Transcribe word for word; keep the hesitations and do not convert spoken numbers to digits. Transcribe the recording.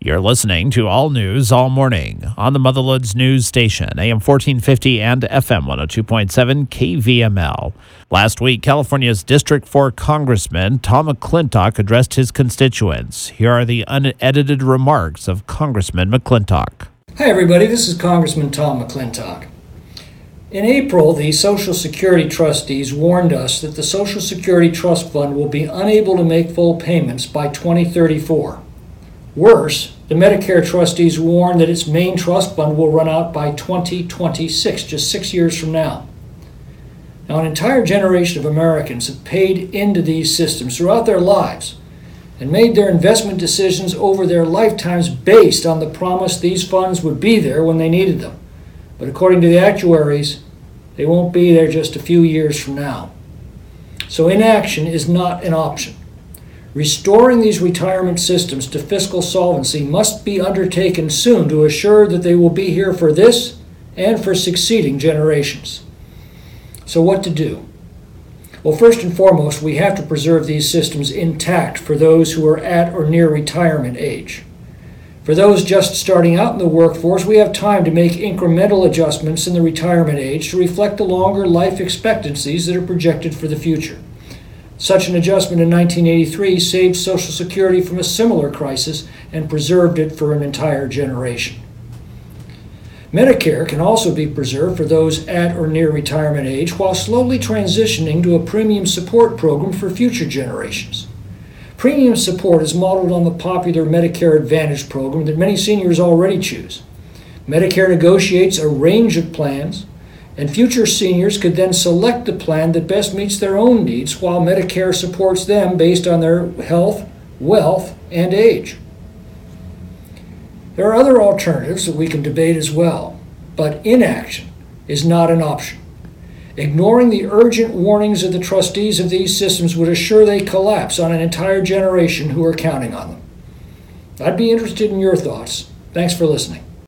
You're listening to All News All Morning on the Motherloods News Station, A M fourteen fifty and F M one oh two point seven K V M L. Last week, California's District four Congressman Tom McClintock addressed his constituents. Here are the unedited remarks of Congressman McClintock. Hi, everybody. This is Congressman Tom McClintock. In April, the Social Security trustees warned us that the Social Security Trust Fund will be unable to make full payments by twenty thirty-four. Worse, the Medicare trustees warned that its main trust fund will run out by twenty twenty-six, just six years from now. Now, an entire generation of Americans have paid into these systems throughout their lives and made their investment decisions over their lifetimes based on the promise these funds would be there when they needed them. But according to the actuaries, they won't be there just a few years from now. So inaction is not an option. Restoring these retirement systems to fiscal solvency must be undertaken soon to assure that they will be here for this and for succeeding generations. So what to do? Well, first and foremost, we have to preserve these systems intact for those who are at or near retirement age. For those just starting out in the workforce, we have time to make incremental adjustments in the retirement age to reflect the longer life expectancies that are projected for the future. Such an adjustment in nineteen eighty-three saved Social Security from a similar crisis and preserved it for an entire generation. Medicare can also be preserved for those at or near retirement age while slowly transitioning to a premium support program for future generations. Premium support is modeled on the popular Medicare Advantage program that many seniors already choose. Medicare negotiates a range of plans, and future seniors could then select the plan that best meets their own needs while Medicare supports them based on their health, wealth, and age. There are other alternatives that we can debate as well, but inaction is not an option. Ignoring the urgent warnings of the trustees of these systems would assure they collapse on an entire generation who are counting on them. I'd be interested in your thoughts. Thanks for listening.